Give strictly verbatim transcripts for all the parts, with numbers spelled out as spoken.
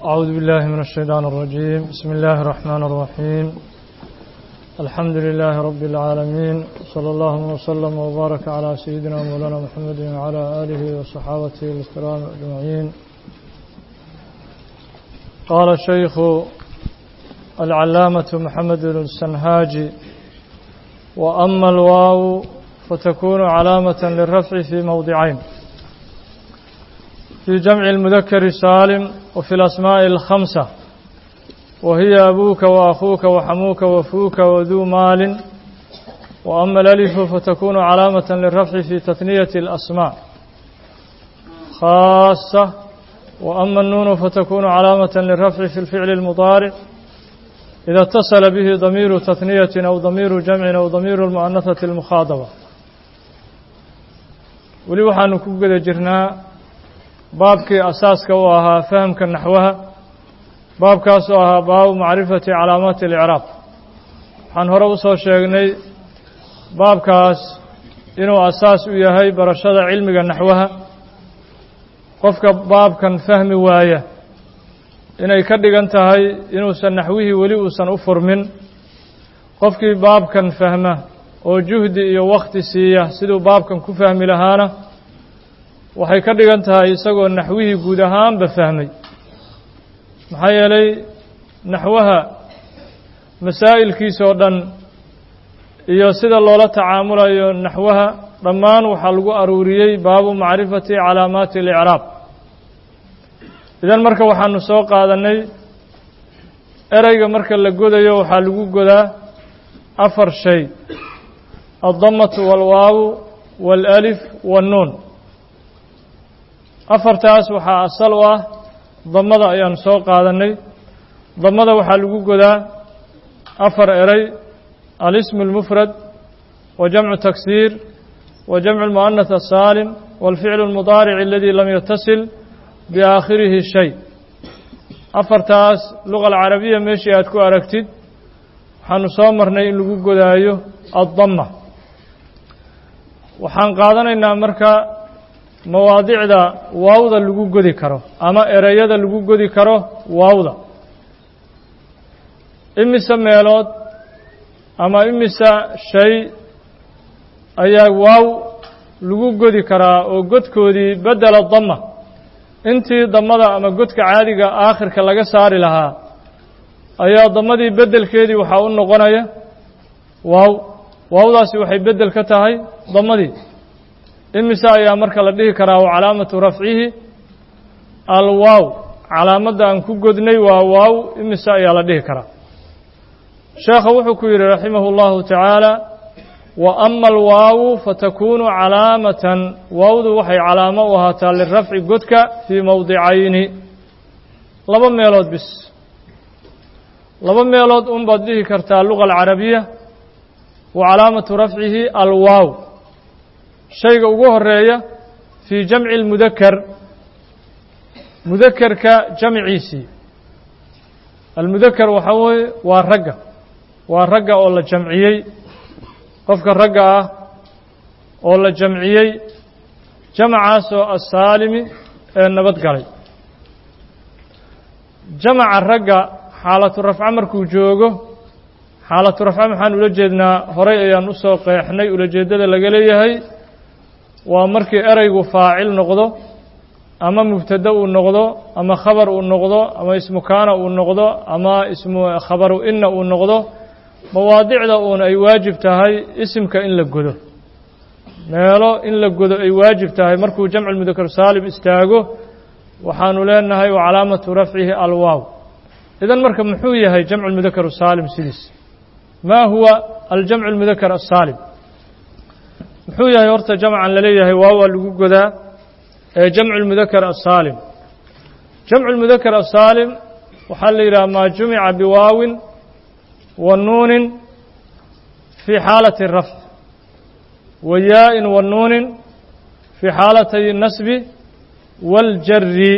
أعوذ بالله من الشيطان الرجيم. بسم الله الرحمن الرحيم. الحمد لله رب العالمين، صلى الله وسلم وبارك على سيدنا مولانا محمد وعلى آله وصحابته الكرام أجمعين. قال الشيخ العلامة محمد السنهاجي: وأما الواو فتكون علامة للرفع في موضعين: في جمع المذكر السالم وفي الأسماء الخمسة، وهي أبوك وأخوك وحموك وفوك وذو مال. وأما الألف فتكون علامة للرفع في تثنية الأسماء خاصة. وأما النون فتكون علامة للرفع في الفعل المضارع إذا اتصل به ضمير تثنية أو ضمير جمع أو ضمير المؤنثة المخاطبة. ولي waxaanu ku guda jirnaa baabkii asaaska u ahaa fahamka naxwaha, baabkaas oo ahaa baabu macrifati calaamaati اlicraab. waxaan hore u soo sheegnay baabkaas inuu asaas u yahay barashada cilmiga naxwaha. qofka baabkan fahmi waaya inay ka dhigan tahay inuusan naxwihii weli uusan u furmin. qofkii baabkan fahma oo juhdi iyo wakhti siiya siduu baabkan ku fahmi lahaana waxay ka dhigan tahay isagoo naxwihii guud ahaanba fahmay. maxaa yeelay naxwaha masaa'ilkiisa oo dhan iyo sida loola tacaamulayo naxwaha dhammaan waxaa lagu aruuriyey baabu macrifati calaamaati اlicraab. idan marka waxaanu soo qaadannay ereyga marka la godayo waxaa lagu godaa afar shay: aلdamatu wاlwaawu wاlalif wاnnuun. afartaas waxaa asal u ah damada ayaanu soo qaadannay. damada waxaa lagu godaa afar erey: alismu اlmufrad wa jamcu taksiir wa jamcu اlmu'anath asaalim wاlficlu اlmudaaric aladi lam yatasil biaakhirihi shay. afartaas luga alcarabiya meeshii aad ku aragtid waxaanu soo marnay in lagu godaayo addama. waxaan qaadanaynaa marka mawaadicda waawda lagu godi karo ama ereyada lagu godi karo waawda. imise meelood ama imise shay ayaa waaw lagu godi karaa oo godkoodii bedela dama. intii damada ama godka caadiga aakhirka laga saari lahaa ayaa damadii beddelkeedii waxaa u noqonaya waaw. waawdaasi waxay beddel ka tahay damadii. imise ayaa marka la dhihi karaa wa calaamatu rafcihi alwaaw. calaamadda aan ku godnay waa waaw. imise ayaa la dhihi karaa? sheekha wuxuu ku yidhi raximahu اllahu tacaala: wa ama alwaawu fatakunu calaamatan. waawdu waxay calaamo u ahaataa lirafci godka fii mowdicayni, laba meelood bis. laba meelood un baad dhihi kartaa luga alcarabiya wa calaamatu rafcihi alwaaw. shayga ugu horeeya fii jamci اlmudakar, mudakerka jamciisii. almudakar waxaa weeye waa ragga, waa ragga oo la jamciyey. qofka ragga ah oo la jamciyey, jamacaasoo asaalimi ee nabad galay. jamaca ragga xaalatu rafca markuu joogo, xaalatu rafca maxaan ula jeednaa? horay ayaan u soo qeexnay ulajeeddada laga leeyahay. waa markii ereygu faacil noqdo ama mubtada uu noqdo ama khabar uu noqdo ama ismu kaana uu noqdo ama ismu khabaru inna uu noqdo. mawaadicda uun ay waajib tahay isimka in la godo. meelo in la godo ay waajib tahay markuu jamcu lmudakar saalim istaago waxaanu leenahay wa calaamatu rafcihi alwaaw. idan marka muxuu yahay jamcu lmudakar saalim sidiis? maa huwa aljamcu lmudakar asaalim? muxuu yahay horta jamcan la leeyahay waaw waa lagu godaa ee jamcu lmudakar asaalim? jamcu lmudakar asaalim waxaa la yidhaha maa jumica biwaawin wa nuunin fii xaalati rafc wa yaa'in wa nuunin fii xaalatay nasbi waaljari.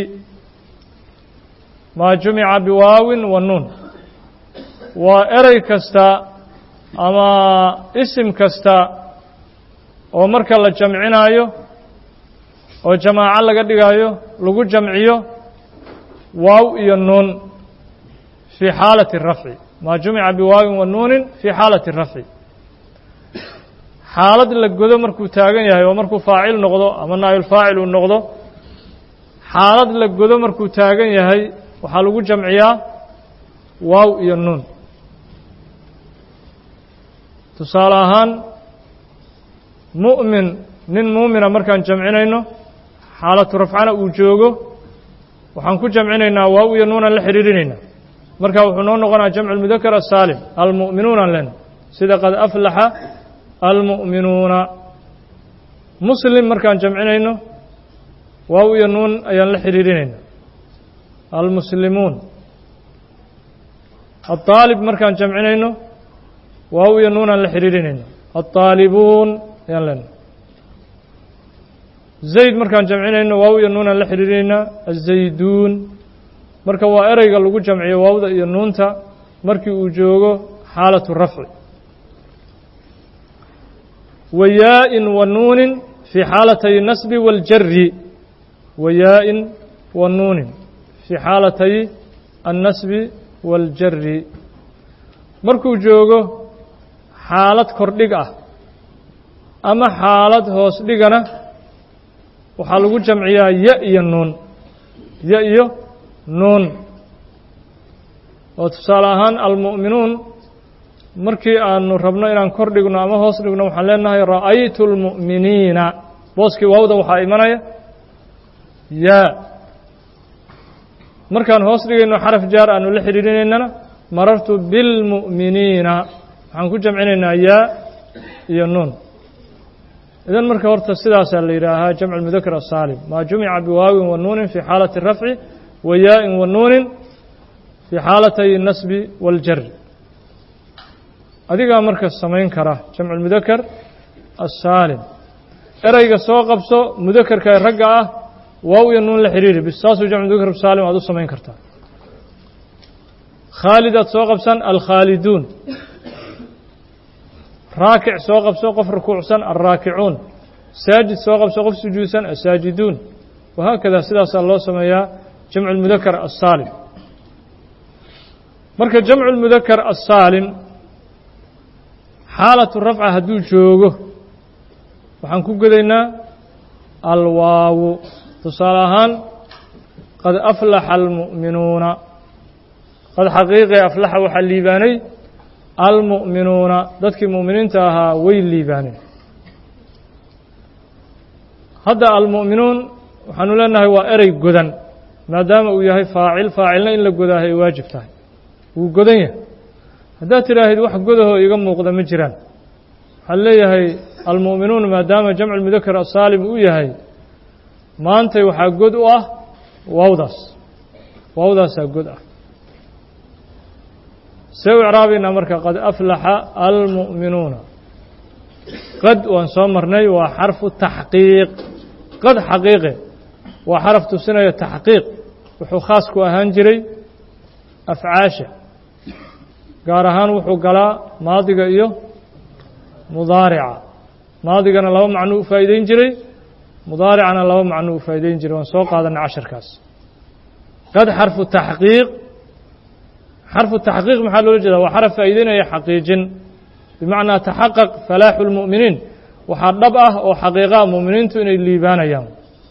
maa jumica biwaawin wa nuun waa erey kasta ama isim kasta oo marka la jamcinaayo oo jamaaco laga dhigaayo lagu jamciyo waaw iyo nuun fii xaalati الrafci maa jumica biwaawin wa nuunin fii xaalati الrafci xaalad la godo markuu taagan yahay oo markuu faacil noqdo ama naa'ibulfaacil uu noqdo xaalad la godo markuu taagan yahay waxaa lagu jamciyaa waaw iyo nuun tusaale ahaan mu'min nin muumina markaan jamcinayno xaalatu rafcana uu joogo waxaan ku jamcinaynaa waaw iyo nuunaan la xidhiirinaynaa marka wuxuu noo noqonaa jamcu lmudakar asaalim almu'minuunaan lena sida qad aflaxa almu'minuuna muslim markaan jamcinayno waaw iyo nuun ayaan la xidhiirinaynaa almuslimuun aلطaalib markaan jamcinayno waaw iyo nuunaan la xidhiirinayna aلطaalibuun ayaan lena zayd markaan jamcinayno waaw iyo nuunaan la xidhiirinaynaa azayduun marka waa ereyga lagu jamciyo waawda iyo nuunta markii uu joogo xaalatu rafci wayaa-in wa nuunin fii xaalatay nasbi waاljari wayaa-in wa nuunin fii xaalatay annasbi waاljari markuu joogo xaalad kordhig ah ama xaalad hoos dhigana waxaa lagu jamciyaa ya iyo nuun ya iyo nuun oo tusaale ahaan almu'minuun markii aanu rabno inaan kor dhigno ama hoos dhigno waxaan leenahay ra'aytu اlmu'miniina booskii waawda waxaa imanaya yaa markaan hoos dhigayno xaraf jaar aanu la xidhiirinaynana marartu biاlmu'miniina waxaan ku jamcinaynaa yaa iyo nuun idan marka horta sidaasaa la yidhaahaa jamcu اlmudakar asaalim maa jumica biwaawin wa nuunin fii xaalati الrafci wa yaa-in wa nuunin fii xaalatay الnasbi waاljari adigaa marka samayn kara jamcu اlmudakar asaalim ereyga soo qabso mudakarka ee ragga ah waaw iyo nuun la xidhiiri bis saasuu jamcu mudakar saalim aad u samayn kartaa khaalid aad soo qabsan alkhaaliduun raakic soo qabso qof rukuucsan alraakicuun saajid soo qabso qof sujuudsan asaajiduun wahaakada sidaasaa loo sameeyaa jamcu اlmudakar asaalim marka jamcu اlmudakar asaalim xaalatu rafca hadduu joogo waxaan ku godaynaa alwaawu tusaale ahaan qad aflaxa almu'minuuna qad xaqiiqe aflaxa waxaa liibaanay almu'minuuna dadkii mu'miniinta ahaa way liibaaneen hadda almu'minuun waxaanu leenahay waa erey godan maadaama uu yahay faacil faacilna in la godaaha ay waajib tahay wuu godan yahay haddaad tidhaahid wax godahoo iga muuqda ma jiraan waxaan leeyahay almu'minuun maadaama jamcu lmudakar asaalim uu yahay maantay waxaa god u ah waawdaas waawdaasaa god ah see u icraabaynaa marka qad aflaxa almu'minuuna qad waan soo marnay waa xarfu taxqiiq qad xaqiiqe waa xaraf tusinaya taxqiiq wuxuu khaas ku ahaan jiray afcaasha gaar ahaan wuxuu galaa maadiga iyo mudaarica maadigana laba macno u faa'iideyn jiray mudaaricana laba macno u faa'iideyn jiray waan soo qaadanay casharkaas qad xarfu taxqiiq xarfu taxqiiq maxaa loola jeedaa waa xaraf faa'iideynaya xaqiijin bimacnaa taxaqaq falaaxu lmu'miniin waxaa dhab ah oo xaqiiqaa mu'miniintu inay liibaanayaan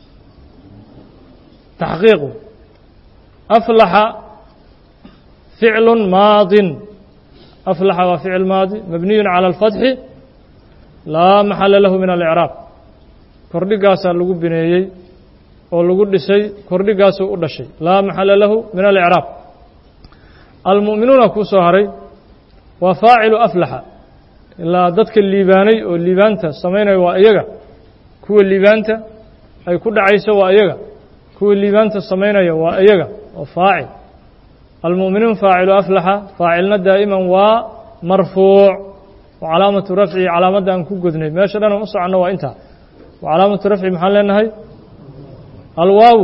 taxqiiqu aflaxa ficlu maadin aflaxa waa ficil maadi mabniyu calى اlfatxi laa maxala lahu min alicraab kordhigaasaa lagu bineeyey oo lagu dhisay kordhigaasuu u dhashay laa maxala lahu min alicraab almu'minuuna kuu soo haray waa faacilu aflaxa ilaa dadka liibaanay oo liibaanta samaynaya waa iyaga kuwa liibaanta ay ku dhacayso waa iyaga kuwa liibaanta samaynaya waa iyaga oo faacil almu'minuun faacilu aflaxa faacilna daa'iman waa marfuuc wa calaamatu rafci calaamadda aan ku godnay meesha dhan aan u soconno waa intaa wa calaamatu rafci maxaan leenahay alwaawu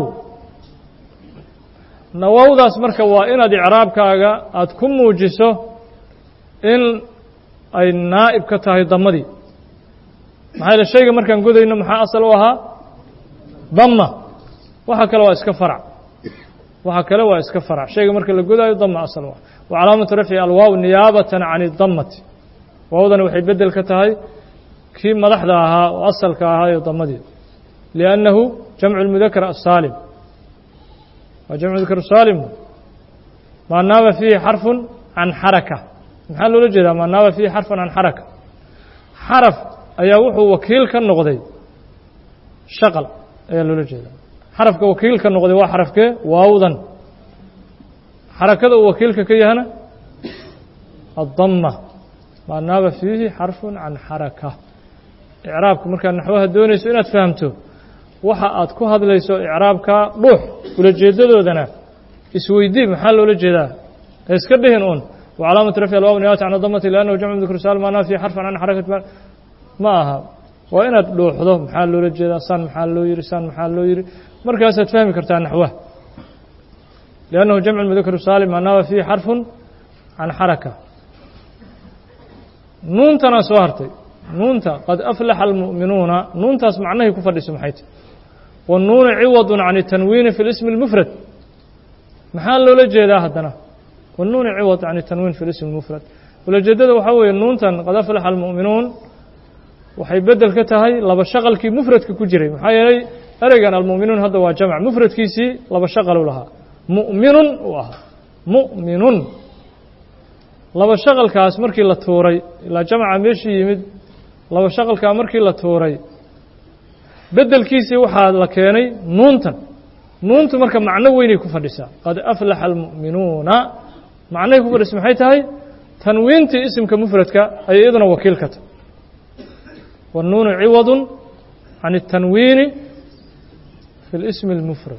nawaawdaas marka waa inaad icraabkaaga aada ku muujiso in ay naa'ib ka tahay damadii maxaa yaele shayga markaan godayno maxaa asal u ahaa dama waxa kale waa iska farac waxa kale waa iska farac shayga marka la godaayo dama asal waa wa calaamatu rafci alwaaw niyaabatan can idammati waawdana waxay bedel ka tahay kii madaxda ahaa oo asalka ahaa iyo damadii liannahu jamcu lmudakar asaalim waa jamcu mudakar saalim maa naaba fiihi xarfun can xaraka maxaa loola jeedaa maa naaba fiihi xarfun can xaraka xaraf ayaa wuxuu wakiil ka noqday shaqal ayaa loola jeedaa xarafka wakiil ka noqday waa xarafkee waawdan xarakada uu wakiilka ka yahana addama maa naaba fiihi xarfun can xaraka icraabka markaad naxwaha doonayso inaad fahamto waxa aad ku hadlayso icraabka dhuux ulajeedadoodana isweydii maxaa loola jeedaa ha iska dhihin uun wacalaamatu rafci alwaaw niyaabatan can damati liannahu jamcu mudakar saalim maa naaba fiihi xarfan can xarakati ma aha waa inaad dhuuxdo maxaa loola jeedaa san maxaa loo yihi san maxaa loo yihi markaasaad fahmi kartaa naxwaha liannahu jamcu mudakar saalim maa naaba fiihi xarfun can xaraka nuuntanaa soo hartay nuunta qad aflaxa almu'minuuna nuuntaas macnahay ku fadhiso maxay tahy wanuunu ciwadun can itanwiini fi lismi اlmufrad maxaa loola jeedaa haddana wanuunu ciwad can itanwiin fi lismi اlmufrad ulajeedada waxaa weeye nuuntan qad aflaxa almu'minuun waxay bedel ka tahay laba shaqalkii mufradka ku jiray maxaa yeelay ereygan almu'minuun hadda waa jamc mufradkiisii laba shaqal u lahaa mu'minun uu ahaa mu'minun laba shaqalkaas markii la tuuray ilaa jamca meeshii yimid laba shaqalkaa markii la tuuray bedelkiisii waxaa la keenay nuuntan nuuntu marka macno weynay ku fadhisaa qad aflaxa almu'minuuna macnahay ku fadhisa maxay tahay tanwiintii isimka mufradka ayay iyaduna wakiil ka tahay والنuن ciwad عan التanwiin fi اlsm الmfrad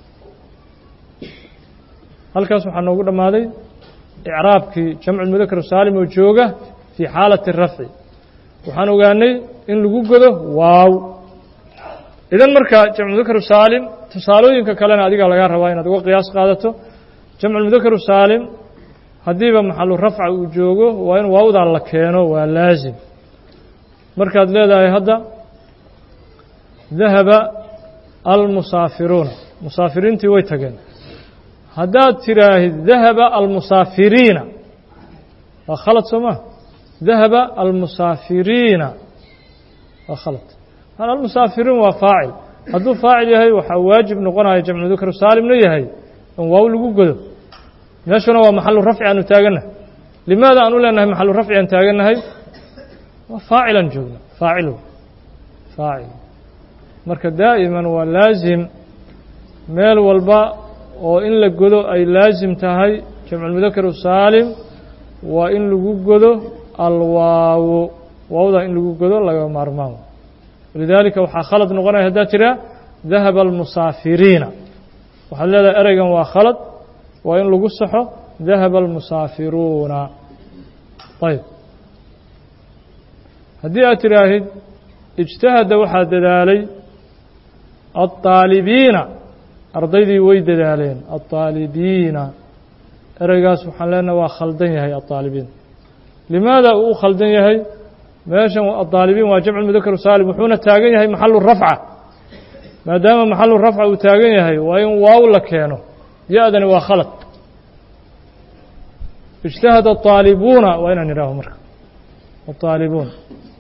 halkaas waxaa noogu dhammaaday icraabkii jamcu mudakar saalim oo jooga fii xaalati الrafci waxaan ogaanay in lagu godo waaw idan marka jamcu mudakar saalim tusaalooyinka kalena adigaa lagaa rabaa inaad uga qiyaas qaadato jamcu mudakar saalim haddiiba maxalu rafca uu joogo waa in waawdaa la keeno waa laazim markaad leedahay hadda dahaba almusaafiruuna musaafiriintii way tageen haddaad tiraahid dahaba almusaafiriina waa khalad soo maa dahaba almusaafiriina waa khalad almusaafiriin waa faacil hadduu faacil yahay waxaa waajib noqonaya jamcu mudakar saalimna yahay in waaw lagu godo meeshuna waa maxalu rafci aanu taagannahay limaada aan u leenahay maxalu rafci aan taagannahay waa faacilan joogna faacil faacil marka daa'iman waa laazim meel walba oo in la godo ay laazim tahay jamcu mudakar saalim waa in lagu godo alwaawo waawda in lagu godo laga maarmaan lidaalika waxaa khalad noqonaya haddaad tiraa dahaba almusaafiriina waxaad leedahay ereygan waa khalad waa in lagu saxo dahaba almusaafiruuna ayb haddii aad tiraahid ijtahada waxaa dadaalay aلطaalibiina ardaydii way dadaaleen aلطaalibiina ereygaas waxaan leenaha waa khaldan yahay aلطaalibiin limaada uu u khaldan yahay meeshan aلطaalibiin waa jamcu mudakar saalim wuxuuna taagan yahay maxalu rafca maadaama maxalu rafca uu taagan yahay waa in waaw la keeno ya-dani waa khalad ijtahada aلطaalibuuna waa inaan idhaaho marka aلطaalibuun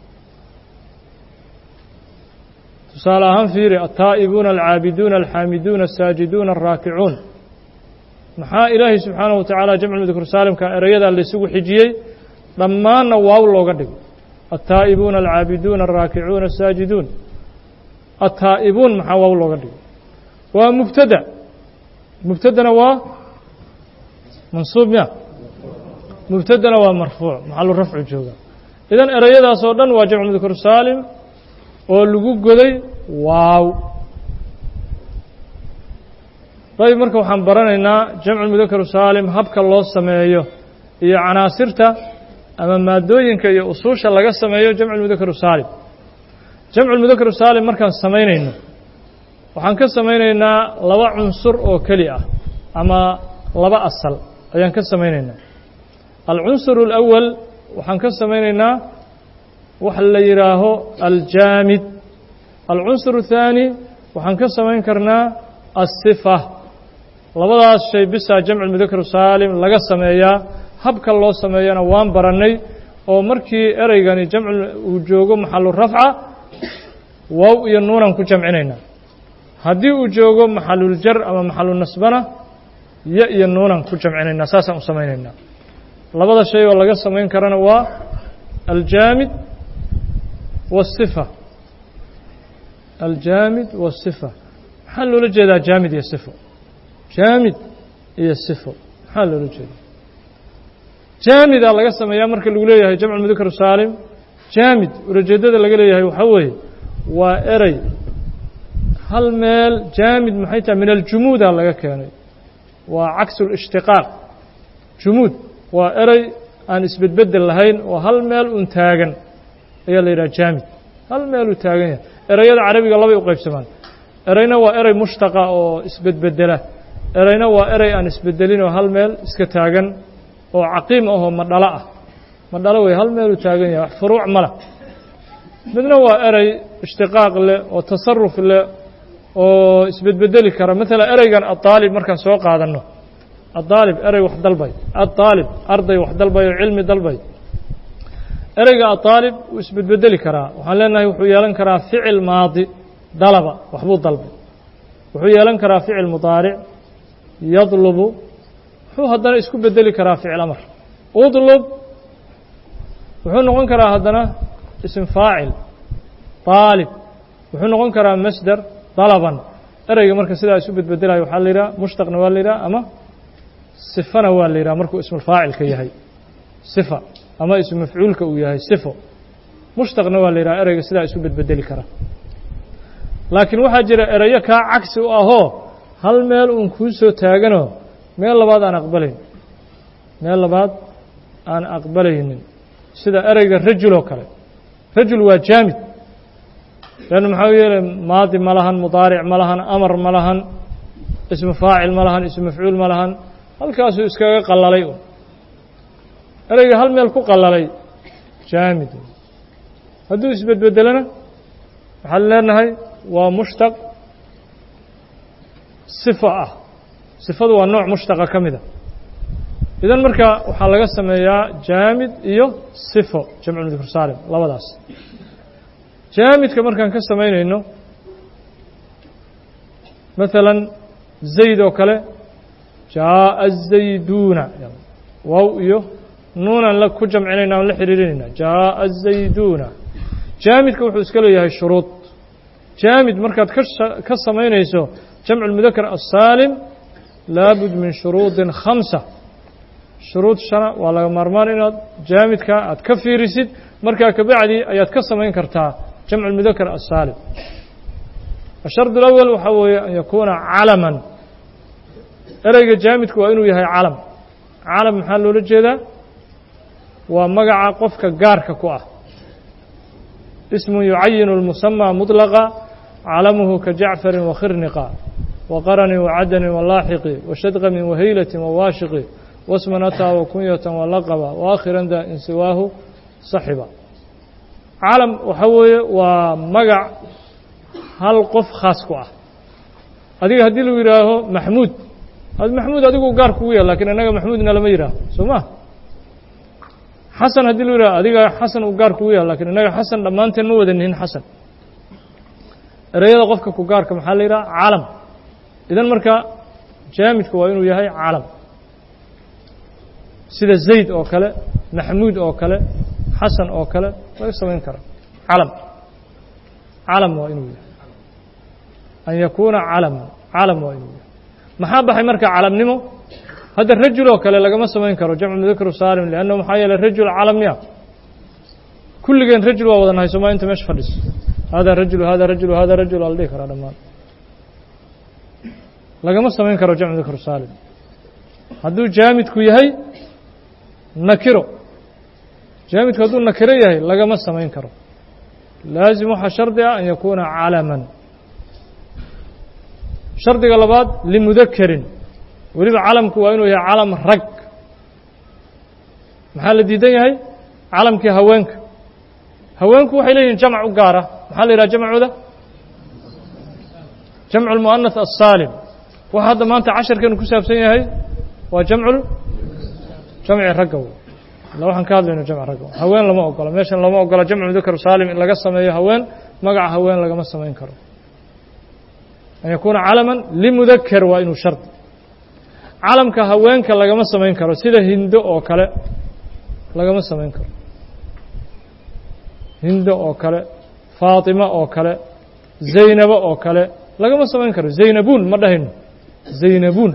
tusaale ahaan fiiri altaa'ibuuna alcaabiduuna alxaamiduuna asaajiduuna alraakicuun maxaa ilaahay subxaanahu wa tacaala jamcu mudakar saalimka erayadaa laysugu xijiyey dhammaanna waaw looga dhigo altaa'ibuuna alcaabiduuna alraakicuuna asaajiduun altaa'ibuun maxaa waaw looga dhigo waa mubtada mubtadana waa mansuub ya mubtadana waa marfuuc maxalu rafcu jooga idan erayadaas oo dhan waa jamcu mudakar saalim oo lagu goday waaw dayb marka waxaan baranaynaa jamcu mudakar saalim habka loo sameeyo iyo canaasirta ama maadooyinka iyo usuusha laga sameeyo jamcu mudakar saalim jamcu mudakar saalim markaan samaynayno waxaan ka samaynaynaa laba cunsur oo keli ah ama laba asal ayaan ka samaynaynaa alcunsur alawal waxaan ka samaynaynaa waxa la yidhaaho aljaamid alcunsur الthaani waxaan ka samayn karnaa الصifa labadaas shay bisa jamcu mudakar saalim laga sameeyaa habka loo sameeyana waan barannay oo markii ereygani jamcu uu joogo maxalu rafca waaw iyo nuunan ku jamcinaynaa haddii uu joogo maxalul jar ama maxalu nasbana ya iyo nuunan ku jamcinaynaa saasaan u samaynaynaa labada shay oo laga samayn karana waa aljaamid waasifa aljaamid waasifa maxaa loola jeedaa jaamid iyo sifo jaamid iyo sifo maxaa loola jeedaa jaamidaa laga sameeyaa marka lagu leeyahay jamcu mudakar saalim jaamid ulajeedada laga leeyahay waxaa weeye waa erey hal meel jaamid maxay tahay min aljumuuda laga keenay waa caksu lishtiqaaq jumuud waa erey aan isbedbedel lahayn oo hal meel un taagan ayaa la yidhaha jaamid hal meel uu taagan yahay ereyada carabiga labay u qaybsamaan ereyna waa erey mushtaqa oo isbedbedela ereyna waa erey aan isbedelin oo hal meel iska taagan oo caqiim ahoo madhalo ah madhalo wey hal meel uu taagan yahay wax furuuc ma leh midna waa erey ishtiqaaq leh oo tasaruf leh oo isbedbedeli kara maala ereygan aaalib markaan soo qaadanno aaalib erey wax dalbay aaalib arday wax dalbay oo cilmi dalbay ereyga aaalib wuu isbedbedeli karaa waxaan leenahay wuxuu yeelan karaa ficil maadi dalaba waxbuu dalbay wuxuu yeelan karaa ficil mudaaric yadlubu wuxuu haddana isku bedeli karaa ficil amar udlub wuxuu noqon karaa haddana ism faacil aalib wuxuu noqon karaa masdar dalaban ereyga marka sidaa isu bedbedelayo waxaa la yidhaha mushtaqna waa la yidhaha ama sifana waa la yidhaha markuu ismulfaacilka yahay sifa ama ismu mafcuulka uu yahay sifo mushtaqna waa la yidhaha ereyga sidaa isu bedbedeli kara laakiin waxaa jira ereyo kaa cagsi u ahoo hal meel uun kuu soo taaganoo meel labaad aan aqbalayn meel labaad aan aqbalaynin sida ereyga rajul oo kale rajul waa jaamid leanna maxaa yeelay maadi ma lahan mudaaric ma lahan amar ma lahan ismu faacil ma lahan ismu mafcuul ma lahan halkaasuu iskaga qallalay un ereyga hal meel ku qallalay jaamid hadduu isbedbedelana waxaan leenahay waa mushtaq sifo ah sifadu waa nooc mushtaqa ka mida idan marka waxaa laga sameeyaa jaamid iyo sifo jamcu mudakar saalim labadaas jaamidka markaan ka samaynayno maalan zayd oo kale jaaءa الزayduuna waaw iyo nuunan la ku jamcinayna aan la xiriirinayna jaaءa الزayduuna jaamidka wuxuu iska leeyahay shuruud jaamid markaad ka ka samaynayso jamcu الmudakar الsaalim laabud min shuruudin khamsa shuruud shana waa laga maarmaan inaad jaamidka aad ka fiirisid markaa kabacdi ayaad ka samayn kartaa jamcu الmudakar الsaalim الshard الأول waxaa weeye an yakuuna calaman ereyga jaamidku waa inuu yahay calam calam maxaa loola jeedaa waa magaca qofka gaarka ku ah ismu yucayinu الmusamى muطlaqa calamuhu ka jacfari wakhirniqa waqarani wacadani walaaxiqi washadqami wahaylati wawaashiqi wasman ataa wakunyatan walaqaba waakhiran da in siwaahu saxiba calam waxaa weeye waa magac hal qof khaas ku ah adiga haddii lagu yidhaaho maxmuud maxmuud adigu gaar kugu yahay lakin innaga maxmuudna lama yidhaaho soo ma xasan haddii lagu yidhaho adiga xasan uu gaar kugu yahay lakin innaga xasan dhammaanteen ma wada nihin xasan ereyada qofka ku gaarka maxaa la yidhaha calam idan marka jaamidka waa inuu yahay calam sida zayd oo kale maxmuud oo kale xasan oo kale laga samayn kara calam calam waa inuu yahay an yakuuna calaman calam waa inuu yahay maxaa baxay marka calamnimo hadda rajul oo kale lagama samayn karo jamcu mudakar saalim lianna maxaa yeelay rajul calamya kulligeen rajul waa wada nahay sooma inta meesha fadhiso hada rajul hada rajul hada rajul waa la dhihi karaa dhammaan lagama samayn karo jamcu mudakar saalim hadduu jaamidku yahay nakiro jaamidku hadduu nakiro yahay lagama samayn karo laazim waxaa shardi ah an yakuuna calaman shardiga labaad limudakerin weliba calamku waa inuu yahay calam rag maxaa la diidan yahay calamkii haweenka haweenku waxay leeyihin jamc u gaara maxaa la yidhaha jamcooda jamcu اlmu'anath الsaalim وهذا ما أنت عشر كانوا كسب سنة هاي وجمع جمع الرجل لو حن كاد لنا جمع الرجل هوين لما أقول ماشي لما أقول جمع ذكر سالم إلا قسم أيه هوين مقع هوين لقى مسا ما ينكر أن يكون علما لمذكر وإنه شرط علم كهوين كلقى مسا ما ينكر سيده هندو أو كلا لقى مسا ما ينكر هندو أو كلا فاطمة أو كلا زينب أو كلا لقى مسا ما ينكر زينبون مدهن زينبون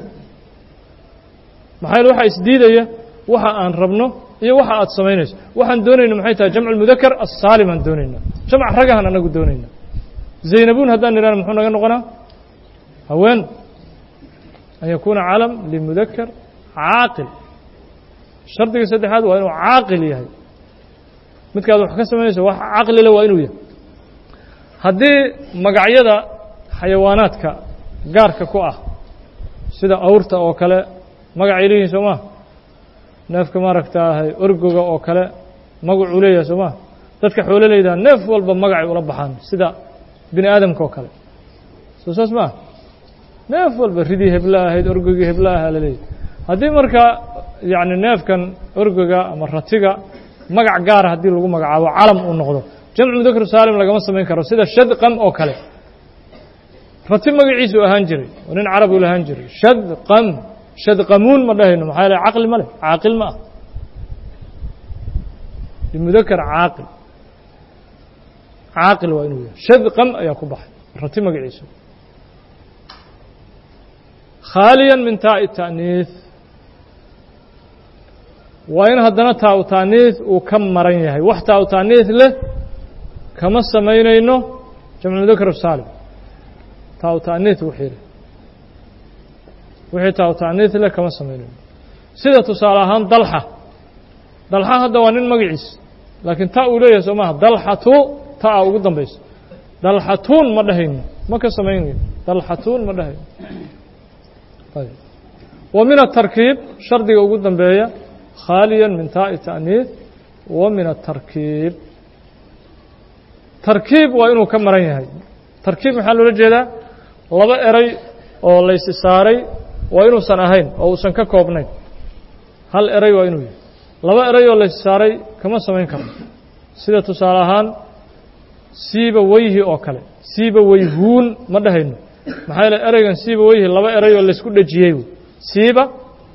maxay waxa isdiidaya waxa aan rabno iyo waxa aad sameynayso waxaan doonayno maxay tahay jamcu mudhakkar as-salim aan doonayno jamc ragahan anagu doonayno zaynabun hadan niraan muxuu naga noqonaa haween ay yakuna alam li mudhakkar aaqil shardiga saddexaad waa inuu aaqil yahay midkaad wax ka sameynayso wax aqli leh waa inuu yahay hadii magacyada xayawaanaadka gaarka ku ah sida awrta oo kale magac ilaahay Soomaa neefka maaragtaahay orgoga oo kale magac u leeyahay Soomaa dadka xoolalayda neef walba magac ula baxaan sida bini aadamka oo kale soo saasma neef walba ridii heblaahayd orgoga heblaaha leeyahay hadii marka yaani neefkan orgoga ama ratiga magac gaar hadii lagu magacaabo calam uu noqdo jamcu mudhakkar saalim laga sameyn karo sida shadqan oo kale rati magaciisu ahaan jiray oo nin carab u lahaan jiray shadqan شدقمون ما دهينه محاله عقل ماله عاقل ما المذكر عاقل عاقل وإنه شدقم يا كبح رتي مقعيسه خاليا من تاء التأنيث وإن هدنا تاء التأنيث وكم مرينه وحتى تاء التأنيث له كما سمينه جمع المذكر السالم تاء التأنيث وحيره wixii taa taaniis la kama sameeyay sida tusaale ahaan dalxa dalxa hada waa nin magaciis laakiin taa uu leeyahay Soomaa dalxatu taa ugu dambayso dalxatun ma dhahayn ma ka sameeyay dalxatun ma dhahayn tayib wa min at-tarkib shardiga ugu dambeeya khaliyan min ta'i ta'niis wa min at-tarkib tarkib waa inuu ka maran yahay tarkib waxa loo jeedaa laba eray oo la isaaray waa inuu san ahayn oo uu san ka koobnayn hal eray waa inuu yahay laba eray oo la saaray kama sameyn karo sida tusaale ahaan siiba wayhi oo kale siiba wayhuun ma dhahayno maxay la eraygan siiba wayhi laba eray oo la isku dhajiyay siiba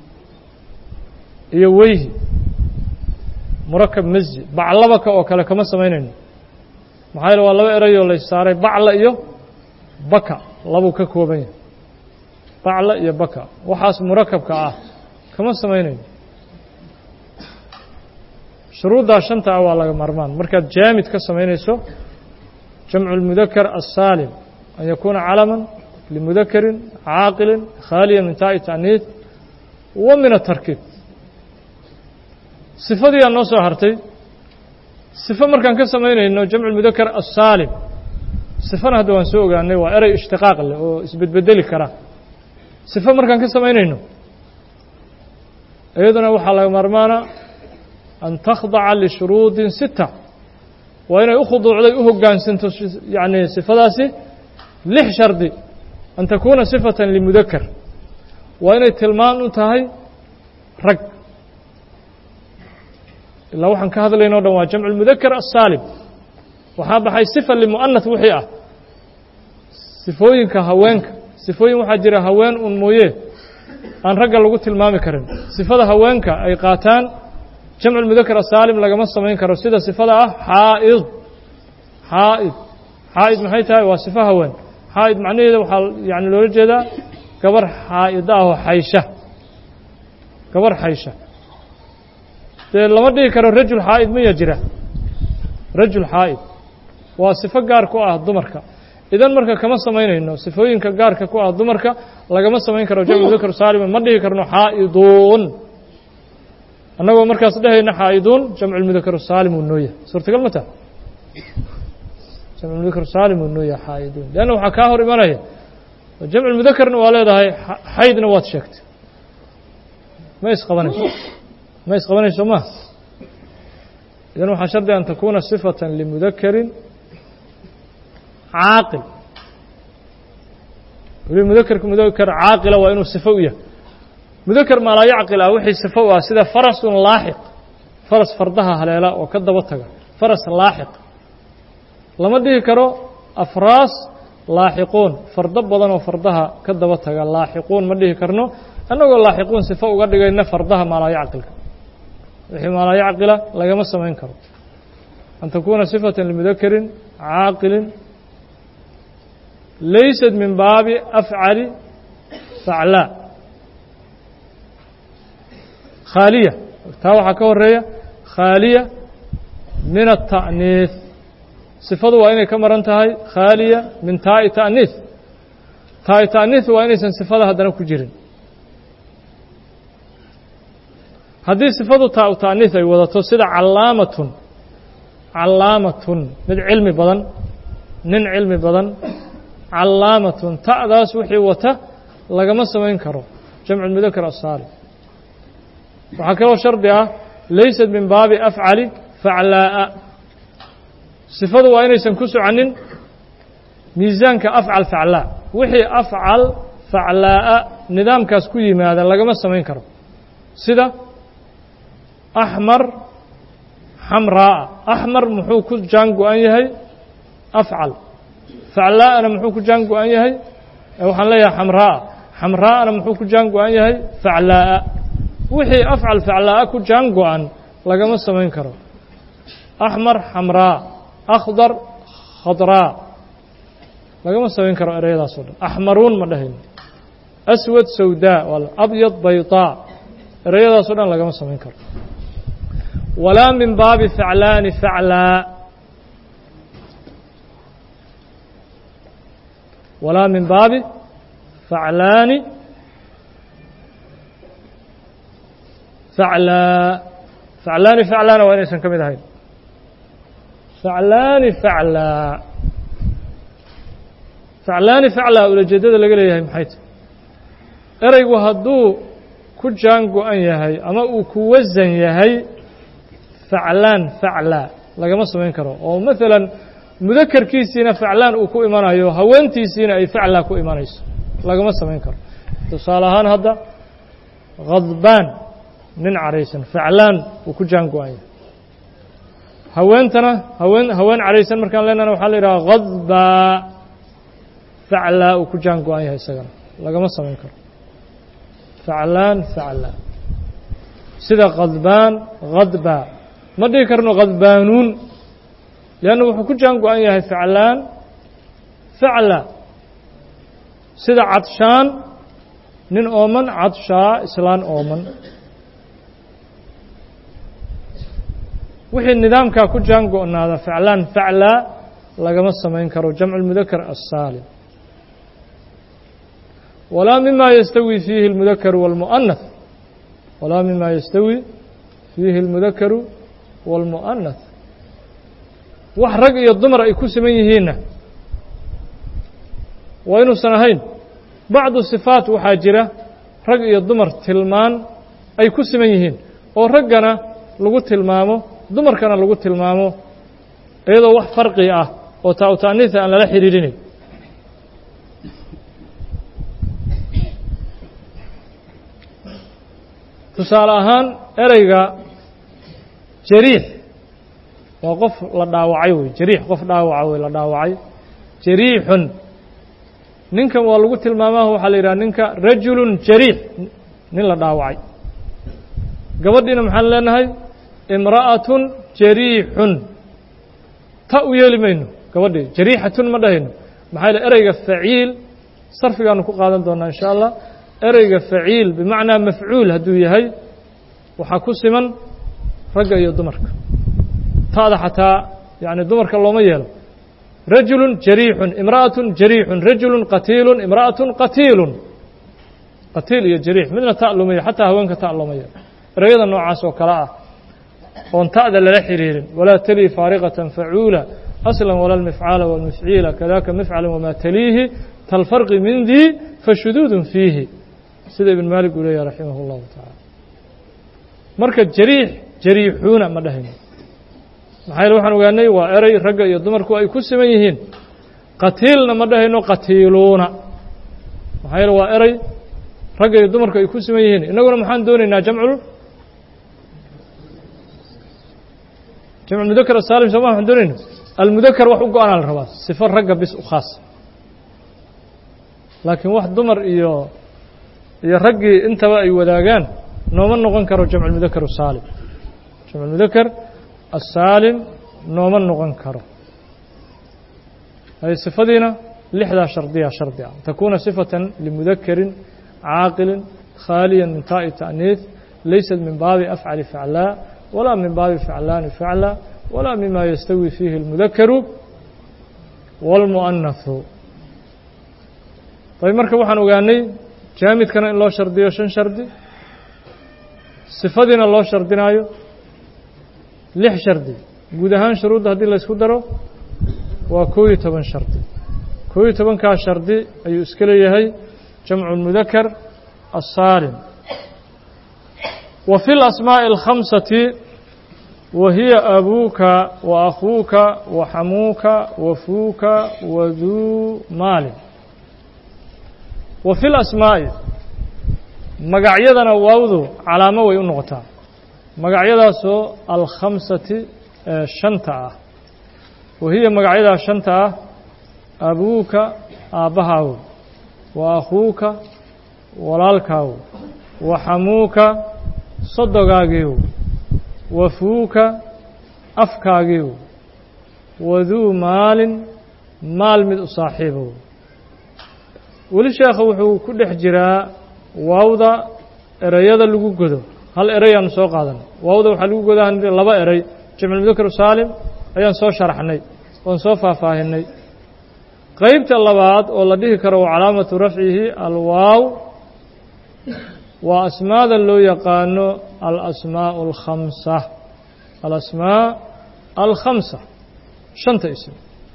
iyo wayhi murakkab masjid baclabaka oo kale kama sameynayno maxay la waa laba eray oo la saaray bacla iyo baka laba ka kooban yahay bacla iyo baka waxaas murakkabka ah kama sameynayno shuruuda shanta waa laga marmaan marka jaamid ka sameynayso jamcu al-mudhakkar as-salim an yakuna alaman limudhakkar aaqil khaliyan min ta'i ta'niis wa min at-tarkib sifadii aan soo hartay sifa markaan ka sameynayno jamcu al-mudhakkar as-salim sifana hada waan soo ogaanay waa eray ishtiqaaq leh oo isbedbedeli kara sifa markaan ka sameynayno ayadana waxa laga marmaana an takhda'a li shuruudin sita wa inay u khuduucday u hoggaansanto yaani sifadaasi lix shardi an takuna sifatan li mudhakkar wa inay tilmaan u tahay rag illa waxaan ka hadlayno dhan waa jamcu mudhakkar as-salim waxa baxay sifa li muannath wixii ah sifooyinka haweenka sifooyin waxa jira haween un mooye aan ragga lagu tilmaami karin sifada haweenka ay qaataan jamcu mudhakkar as-salim lagama sameyn karo sida sifada ah haa'id haa'id haa'id maxay tahay waa sifa haween haa'id macnaheedu waxa yaani loo jeedaa gabar haa'id ah oo haysha gabar haysha de lama dhigi karo rajul haa'id ma jira rajul haa'id waa sifa gaar ku ah dumarka idan marka kama sameynayno sifooyinka gaarka ku ah dumarka lagama sameyn karo jamcu mudhakkar saalim ma dhigi karno haa'idun anagoo markaas dhahayna haa'idun jamcu mudhakkar saalim uu nooya suurtagal ma tahay jamcu mudhakkar saalim uu nooya haa'idun laana waxa ka hor imanaya jamcu mudhakkarna waa leedahay haydna waad sheegtay ma isqabanayso ما يسقبني سما إذن وحشرت أن تكون صفة لمذكر عاقل weli mudakarka mudakar caaqila waa inuu sifo u yahay mudakar maa laa yacqil ah wixii sifo u ah sida farasun laaxiq faras fardaha haleela oo ka daba taga faras laaxiq lama dhihi karo afraas laaxiquun fardo badan oo fardaha ka daba taga laaxiquun ma dhihi karno annagoo laaxiquun sifo uga dhigayna fardaha maa laa yacqilka wixii maa laa yacqila lagama samayn karo an takuuna sifatan limudakarin caaqilin laysat min baabi afcali faclaa khaaliya taa waxaa ka horeeya khaaliya min التa'niiث sifadu waa inay ka maran tahay khaaliya min taa'i ta'niiث taa'i ta'niiث waa inaysan sifada haddana ku jirin haddii sifadu taa'u ta'niiث ay wadato sida calaamatun calaamatun mid cilmi badan nin cilmi badan calaamatun ta'daas wixii wata lagama samayn karo jamcu mudakar asaalim waxaa kaloo shardi ah laysat min baabi afcali faclaa'a sifadu waa inaysan ku soconin miisaanka afcal faclaa wixii afcal faclaa'a nidaamkaas ku yimaada lagama samayn karo sida axmar xamraa'a axmar muxuu ku jaan go-an yahay afcal faclaa'ana muxuu ku jaan go-an yahay waxaan leeyahay xamraa'a xamraa'ana muxuu ku jaan go-an yahay faclaa'a wixii afcal faclaa'a ku jaan go-an lagama samayn karo axmar xamraa akhdar khadraa lagama samayn karo ereyadaas o dhan axmaruun ma dhahayno aswad sawdaa abyad baydaa ereyadaas o dhan lagama samayn karo walaa min baabi faclaani faclaa walaa min baabi faclaani faclaa faclaani faclaana waa inaysan ka mid ahayn faclaani faclaa faclaani faclaa ulajeedada laga leeyahay maxay tahy ereygu hadduu ku jaan go-an yahay ama uu ku wasan yahay faclaan faclaa lagama samayn karo oo maalan mudakarkiisiina faclaan uu ku imanayo haweentiisiina ay faclaa ku imanayso lagama samayn karo tusaale ahaan hadda khadbaan nin caraysan faclaan uu ku jaan go-an yahay haweentana haween haween caraysan markaan leenahana waxaa la yidhaha khadbaa faclaa uu ku jaan go-an yahay isagana lagama samayn karo faclaan faclaa sida khadbaan khadbaa ma dhihi karno khadbaanuun lianna wuxuu ku jaan go-an yahay faclaan faclaa sida cadshaan nin ooman cadshaa islaan ooman wixii nidaamkaa ku jaan go-naada faclaan faclaa lagama samayn karo jamcu اlmudakar asaalim walaa mima yastawi fiihi اlmudakaru wاlmu'anath walaa mima yastawi fiihi اlmudakaru wاlmu'anath wax rag iyo dumar ay ku siman yihiinna waa inuusan ahayn bacdu sifaat waxaa jira rag iyo dumar tilmaan ay ku siman yihiin oo raggana lagu tilmaamo dumarkana lagu tilmaamo iyadoo wax farqi ah oo taa u ta'niisa aan lala xidhiirinayn tusaale ahaan ereyga jariix waa qof la dhaawacay wey jariix qof dhaawaca wey la dhaawacay jariixun ninkan waa lagu tilmaamaa waxaa la yidhaha ninka rajulun jariix nin la dhaawacay gabadhiina maxaan leenahay imra'atun jariixun ta u yeeli mayno gabadhii jariixatun ma dhahayno maxaa yele ereyga faciil sarfigaanu ku qaadan doonaa insha allah ereyga faciil bimacnaa mafcuul hadduu yahay waxaa ku siman ragga iyo dumarka ta'da xataa yani dumarka looma yeelo rajulun jariixun imra'atun jariixun rajulun qatiilun imra'atun qatiilun qatiil iyo jariix midna ta looma yeelo xataa haweenka ta looma yeelo ereyada noocaas oo kale ah oon ta'da lala xiriirin walaa talii faariqatan facuula aslan wala lmifcaala walmifciila kadaka mifcalan wamaa taliihi kalfarqi min dii fashuduudun fiihi sida ibn maalik uu leeyahay raximah اllahu tacaala marka jariix jariixuuna ma dhahayno maxaa yeele waxaan ogaanay waa erey ragga iyo dumarku ay ku siman yihiin qatiilna ma dhahayno qatiiluuna maxaa yeele waa eray ragga iyo dumarku ay ku siman yihiin innaguna maxaan doonaynaa jamcul jamcu mudakar asaalim sooma waxaan doonayna almudakar wax u go-ana la rabaa sifo ragga bis u khaas laakiin wax dumar iyo iyo raggii intaba ay wadaagaan nooma noqon karo jamcu mudakar asaalim jamcu mudakar asaalim nooma noqon karo ay sifadiina lixdaa shardiya shardi ah takuuna sifatan limudakarin caaqilin khaaliyan min taa'i ta'niis laysat min baabi afcali faclaa walaa min baabi faclaani facla walaa mima yastawi fiihi almudakaru wاlmu'anahu ayb marka waxaan ogaanay jaamidkana in loo shardiyo shan shardi sifadiina loo shardinaayo lix shardi guud ahaan shuruudda haddii laysku daro waa koob iyo toban shardi koob iyo tobankaa shardi ayuu iska leeyahay jamcu mudakar asaalim wa fi اlasmaaءi اlkhamsati wa hiya abuuka wa akhuuka wa xamuuka wa fuuka wa duu maalin wa fi اlasmaa'i magacyadana waawdu calaamo way u noqotaa magacyadaasoo alkhamsati ee shanta ah wa hiya magacyadaa shanta ah abuuka aabbahaawo wa akhuuka walaalkaawo wa xamuuka sodogaagiiwo wa fuuka afkaagiiwo wa duu maalin maal mid u saaxiibow weli sheekha wuxuu ku dhex jiraa waawda erayada lagu godo hal erayaanu soo qaadanay waawda waxaa lagu godaa laba eray jamcu mudakar saalim ayaan soo sharaxnay oon soo faahfaahinay qaybta labaad oo la dhihi karo waa calaamatu rafcihi alwaaw waa asmaada loo yaqaano alasmaa alkhamsa alasmaa alkhamsa shanta isim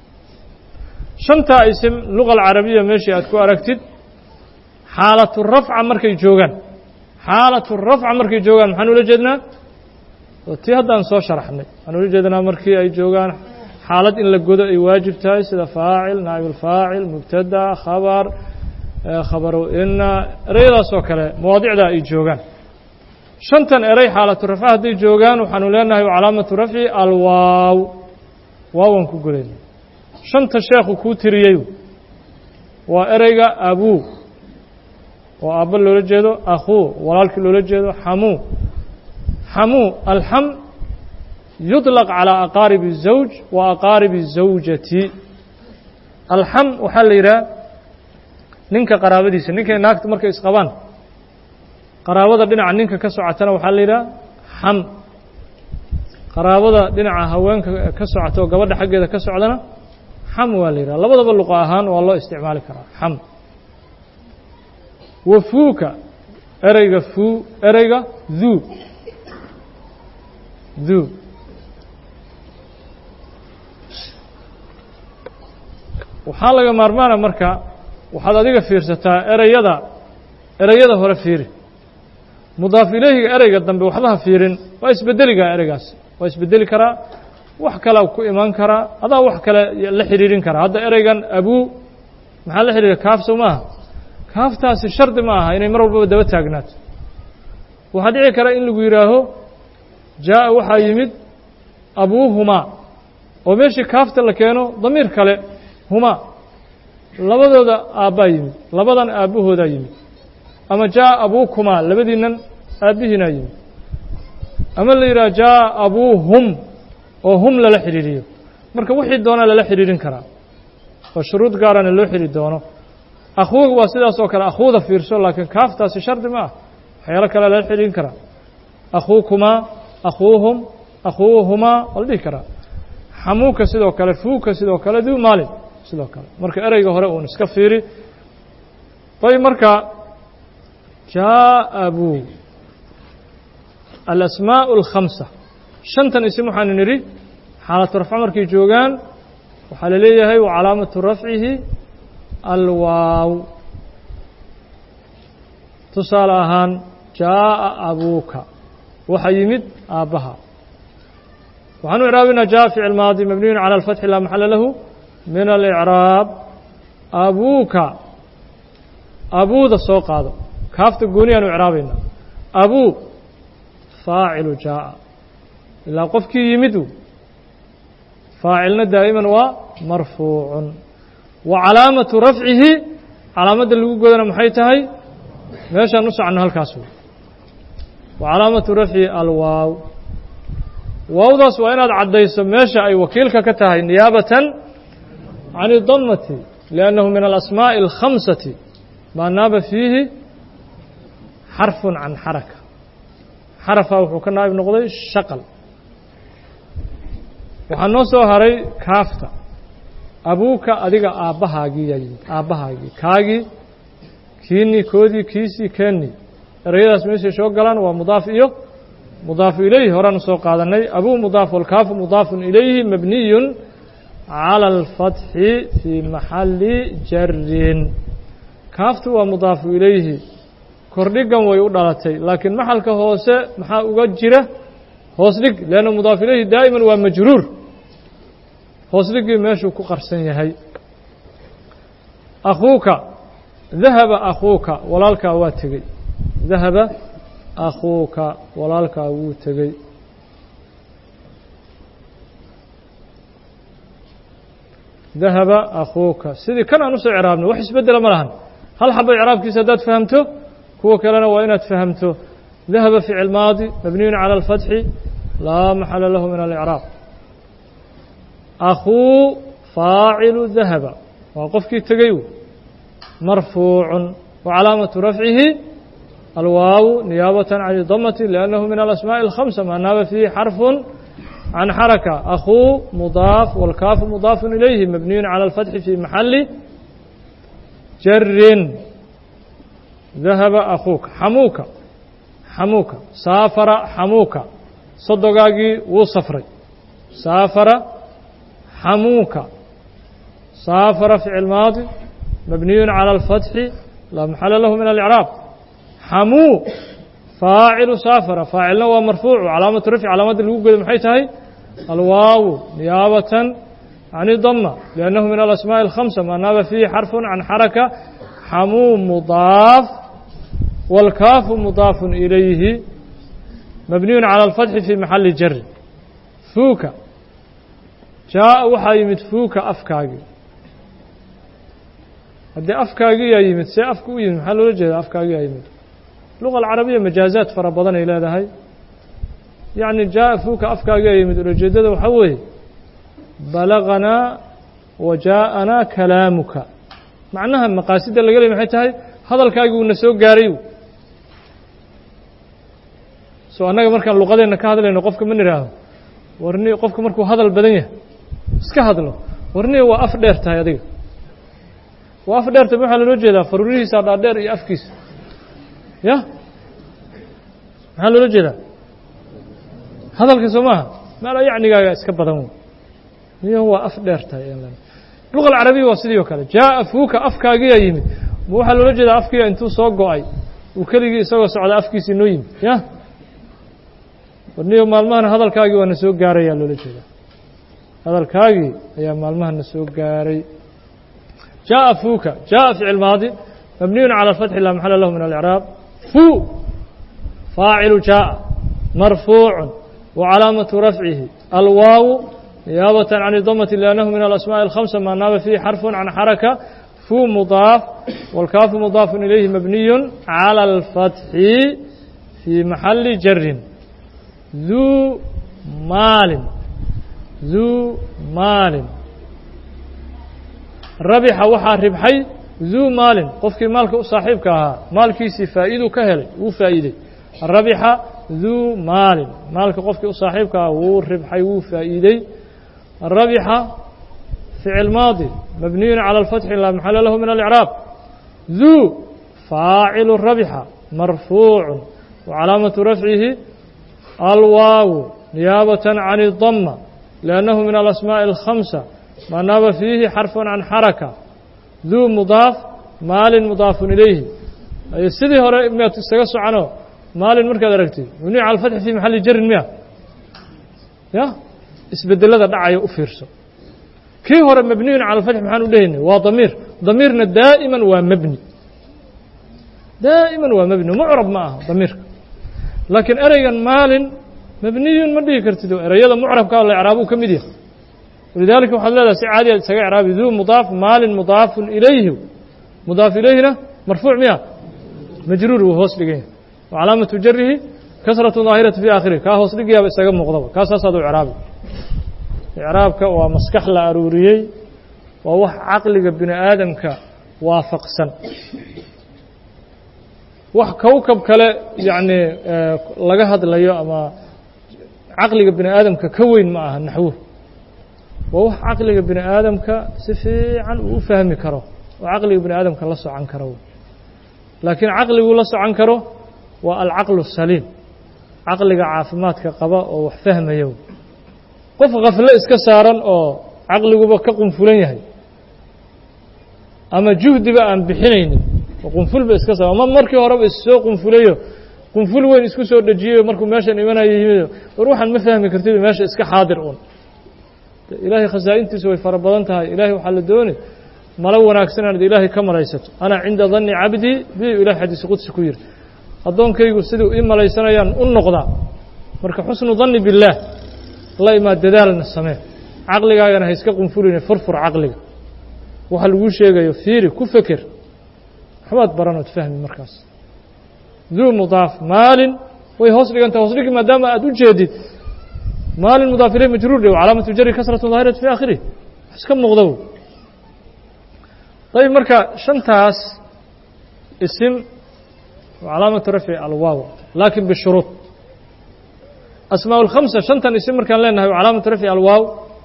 shantaa isim luga alcarabiya meeshii aad ku aragtid xaalatu rafca markay joogaan xaalatu rafca markay joogaan maxaan ula jeednaa tii haddaan soo sharaxnay waxaan ula jeednaa markii ay joogaan xaalad in la godo ay waajib tahay sida faacil naa'ib alfaacil mubtada khabar khabaru ina ereyadaas oo kale mawaadicda ay joogaan shantan erey xaalatu rafca hadday joogaan waxaanu leenahay calaamatu rafci alwaaw waawan ku golayna shanta sheekhu kuu tiriyey waa ereyga abuu oo aabba loola jeedo akhuu walaalkii loola jeedo xamuu xamuu alxam يطلق على أقارب الزوج وأقارب الزوجة الحم waxaa la yidhaha ninka qaraabadiisa ninka naagta markay isqabaan qaraabada dhinaca ninka ka socotana waxaa la yidhaha xam qaraabada dhinaca haweenka ka socoto oo gabadha xaggeeda ka socdana xam waa la yidhaha labadaba luqa ahaan waa loo isticmaali karaa xam wafuuka ereyga fuu ereyga duu duu waxaa laga maarmaana marka waxaad adiga fiirsataa ereyada ereyada hore fiiri mudaaf ilayhiga ereyga dambe waxba ha fiirin waa isbedeligaa ereygaasi waa isbedeli karaa wax kale ku iman karaa adaa wax kale la xidhiirin karaa hadda ereygan abuu maxaa la xidhiira kaaf sow maaha kaaftaasi shardi ma aha inay mar walbaba daba taagnaato waxaa dhici kara in lagu yidhaaho jaa'a waxaa yimid abuuhumaa oo meeshii kaafta la keeno damiir kale humaa labadooda aabbaa yimid labadan aabbahoodaa yimid ama jaa'a abuukumaa labadiinnan aabbihiinaa yimid ama la yidhaha jaa'a abuuhum oo hum lala xidhiiriyo marka wixii doonaa lala xidhiirin karaa oo shuruud gaarana loo xidhi doono akhuuga waa sidaas oo kale akhuuda fiirso laakiin kaaftaasi shardi ma ah waxyaalo kale lala xidhiirin karaa akhuukumaa akhuuhum akhuuhumaa waa la dhihi karaa xamuuka sidoo kale fuuka sidoo kale duu maalin sidoo kale marka ereyga hore uun iska fiiri ayb marka jaa'a abuu alasmaaء اlkhamsa shantan isim waxaanu nidhi xaalatu rafco markay joogaan waxaa la leeyahay wa calaamatu rafcihi alwaaw tusaale ahaan jaa'a abuuka waxaa yimid aabbaha waxaanu icraabinaa jaaء ficil maadi mabniyun calى اlfatxi laa maxala lahu min alicraab abuuka abuuda soo qaado kaafta gooniyaanu icraabaynaa abuu faacilu jaa'a ilaa qofkii yimid faacilna daa'iman waa marfuucun wa calaamatu rafcihi calaamadda lagu godana maxay tahay meeshaan u soconno halkaas wey wa calaamatu rafcihi alwaaw waawdaas waa inaad caddayso meesha ay wakiilka ka tahay niyaabatan can idamati liannahu min alasmaa'i alkhamsati maa naaba fiihi xarfun can xaraka xarafaa wuxuu ka naa'ib noqday shaqal waxaa noo soo haray kaafta abuuka adiga aabbahaagii yaa yimid aabbahaagii kaagii kiinii koodii kiisii keennii erayadaas meeshay soo galaan waa mudaaf iyo mudaafu ilayhi horaan usoo qaadanay abuu mudaaf walkaafu mudaafun ilayhi mabniyun cala alfatxi fii maxalli jarin kaaftu waa mudaafu ilayhi kordhigan way u dhalatay laakiin maxalka hoose maxaa uga jira hoos dhig leanna mudaaf ilayhi daa'iman waa majruur hoos dhigii meeshuu ku qarsan yahay akhuuka dahaba akhuuka walaalkaa waa tegey dahaba akhuuka walaalkaa wuu tegey dahaba akhuuka sidii kan aan usoo icraabno wax isbeddela ma lahan hal xaba icraabkiisa haddaad fahamto kuwa kalena waa inaad fahamto dahaba ficil maadi mabniyun cala alfatxi laa maxala lahu min alicraab akhuu faacilu dahaba waa qofkii tegey marfuucun wa calaamatu rafcihi alwaaw niyaabatan can idamati liannahu min alasmaaءi alkhamsa maa naaba fiihi xarfun can xaraka akhuu mudaaf walkaafu mudaafun ilayhi mabniyun cala alfatxi fii maxalli jarin dahaba akhuuka xamuuka xamuuka saafara xamuuka sodogaagii wuu safray saafara xamuuka saafara ficil maadi mabniyun cala alfatxi laa maxala lahu min alicraab xamuu faacilu saafara faacilna waa marfuucu calaamatu rafci calaamadda lagu godo maxay tahay alwaawu niyaabatan can idama liannahu min alasmaaءi alkhamsa maa naaba fiihi xarfun can xaraka xamuu mudaaf walkaafu mudaafun ilayhi mabniyun cala alfatxi fii maxalli jari fuuka jaa'a waxaa yimid fuuka afkaagii haddii afkaagii yaa yimid see afka u yimid maxaa loola jeeda afkaagii yaa yimid luga alcarabiya majaazaad fara badan ay leedahay yacni jaa'a fuuka afkaagii yaa yimid ulajeedada waxaa weeye balaganaa wa jaa'anaa kalaamuka macnaha maqaasidda laga leey maxay tahay hadalkaagii uuna soo gaaray soo annaga markaan luqadeenna ka hadlayno qofka ma nidhaaho warni qofka markuu hadal badan yahay iska hadlo warniga waa af dheer tahay adiga waa af dheerta waxaa loola jeedaa faruurihiisa dhaadheer iyo afkiisa ya maxaa loola jeedaa hadalka soo maaha maala yacnigaaga iska badan wey niyo waa af dheer tahay luga alcarabiya waa sidii oo kale jaa'a fuuka afkaagiyaa yimid ma waxaa loola jeedaa afkiia intuu soo go-ay uu keligii isagoo socda afkiisii noo yimid ya warniyo maalmahan hadalkaagii waa na soo gaaray ayaa loola jeedaa hadalkaagii ayaa maalmahan na soo gaaray jaa'a fuuka jaa'a ficil maadi mabniyun cala alfatxi laa maxala lahu min alicraab fuu faacilu jaa'a marfuucun wa calaamatu rafcihi alwaawu niyaabatan can idamati liannahu min alasmaaءi alkhamsa maa naaba fiihi xarfun can xaraka fuu mudaaf walkaafu mudaafun ilayhi mabniyun cala alfatxi fii maxalli jarin duu maalin duu maalin rabixa waxaa ribxay duu maalin qofkii maalka u saaxiibka ahaa maalkiisii faa'iiduu ka helay wuu faa'iidey rabixa duu maalin maalka qofkii u saaxiibka ahaa wuu ribxay wuu faa'iidey rabixa ficil maadi mabniyun cala alfatxi laa maxala lahu min alicraab duu faacilu rabixa marfuucun wa calaamatu rafcihi alwaawu niyaabatan can idama liannahu min alasmaaءi alkhamsa maa naaba fiihi xarfun can xaraka duu mudaaf maalin mudaafun ilayhi sidii hore miyaad isaga socono maalin markaad aragtid mabniy cala alfatxi fii maxalli jarin miya ya isbedelada dhacaya u fiirso kii hore mabniyun cala alfatxi maxaan u dhehaynay waa damiir damiirna daa'iman waa mebni daa'iman waa mabni mucrab ma aha damiirka laakiin ereygan maalin mabniyun ma dhihi kartid ereyada mucrabka la icraabuu ka mid yahay walidaalika waxaad leedahay si caadi aad isaga icraabi duu mudaaf maalin mudaafun ilayhi mudaaf ilayhina marfuuc miya majruur wuu hoos dhigan yahay wa calaamatu jarihi kasratu daahiratu fii aakhirihi kaa hoos dhigayaaba isaga muuqdaba kaasaasaad u icraabi icraabka waa maskax la aruuriyey waa wax caqliga bini aadamka waafaqsan wax kowkab kale yacni laga hadlayo ama caqliga bini aadamka ka weyn ma aha naxwuhu waa wax caqliga bini aadamka si fiican uu u fahmi karo oo caqliga bini aadamka la socan karo laakiin caqliguu la socan karo waa alcaqlu saliim caqliga caafimaadka qaba oo wax fahmaya qof kafle iska saaran oo caqliguba ka qunfulan yahay ama juhdiba aan bixinaynin oo qunfulba iska saaran ama markii horeba issoo qunfulayo qunful weyn isku soo dejiyayo markuu meeshan imanayo yimid war waxaan ma fahmi kartid meesha iska xaadir uun ilaahay khasaa'intiisu way fara badan tahay ilaahay waxaa la doonay malo wanaagsan inaad ilaahay ka malaysato ana cinda danni cabdii bi ilahay xadiisi qudsi ku yiri addoonkaygu siduu ii malaysanayaan u noqdaa marka xusnu danni billaah la imaa dadaalna samee caqligaagana ha iska qunfuline furfur caqliga waxa lagu sheegayo fiiri ku feker waxbaad baranood fahmi markaas duu mudaaf maalin way hoos dhiganta hoos dhigi maadaama aad u jeedid maalin mudaaf ilayhi majruur dhe calaamatu jari kasratu daahiratu fii aakhirihi wax iska muuqda ayb marka shantaas isim calaamatu rafci alwaaw laakin bishuruud asmaa اlkhamsa shantan isim markaan leenahay calaamatu rafci alwaaw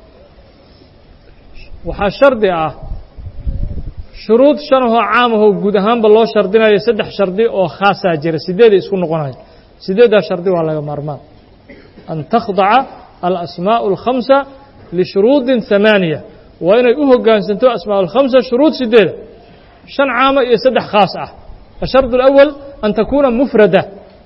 waxaa shardi ah shuruud shan ahoo caam ahoo guud ahaanba loo shardinayo saddex shardi oo khaasaa jira sideeday isku noqonayo sideeddaa shardi waa laga maarmaan an takhdaca alasmaaء اlkhamsa lishuruudin hamaaniya waa inay u hoggaansanto asmaaء اlkhamsa shuruud sideeda shan caama iyo saddex khaas ah الشharط الأول أn takuna mfradة